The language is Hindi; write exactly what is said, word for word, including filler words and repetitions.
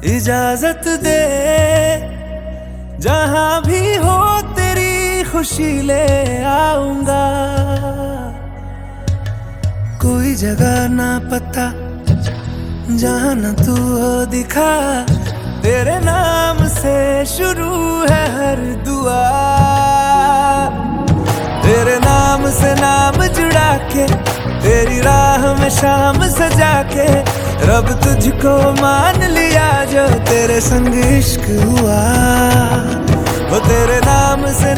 इजाजत दे जहां भी हो तेरी खुशी ले आऊंगा। कोई जगह ना पता जहां न तू हो दिखा, तेरे नाम से शुरू है हर दुआ। तेरे नाम से नाम जुड़ा के, तेरी राह में शाम सजा के, रब तुझको मान लिया जो तेरे संग इश्क हुआ। वो तेरे नाम से